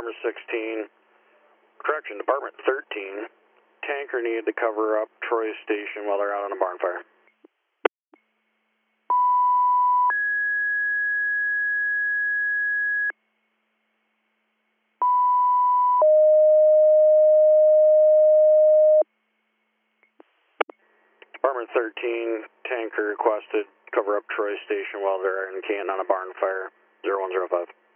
Department 16, correction, Department 13. Tanker needed to cover up Troy Station while they're out on a barn fire. Department 13, tanker requested cover up Troy Station while they're in Canton on a barn fire, 0105.